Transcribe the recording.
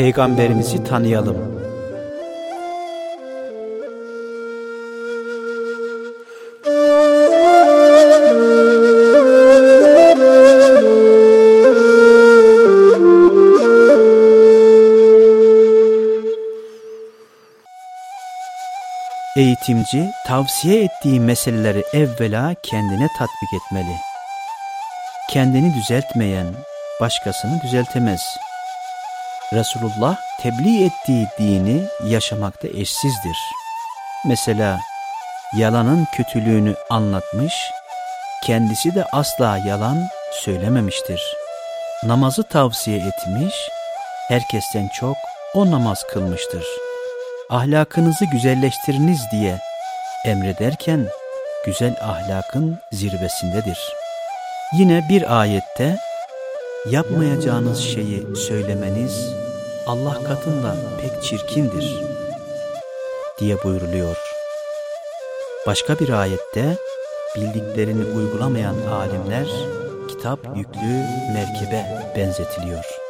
Peygamberimizi tanıyalım. Eğitimci, tavsiye ettiği meseleleri evvela kendine tatbik etmeli. Kendini düzeltmeyen, başkasını düzeltemez. Resulullah, tebliğ ettiği dini yaşamakta eşsizdir. Mesela, yalanın kötülüğünü anlatmış, kendisi de asla yalan söylememiştir. Namazı tavsiye etmiş, herkesten çok o namaz kılmıştır. Ahlakınızı güzelleştiriniz diye emrederken güzel ahlakın zirvesindedir. Yine bir ayette yapmayacağınız şeyi söylemeniz Allah katında pek çirkindir diye buyruluyor. Başka bir ayette bildiklerini uygulamayan alimler kitap yüklü merkebe benzetiliyor.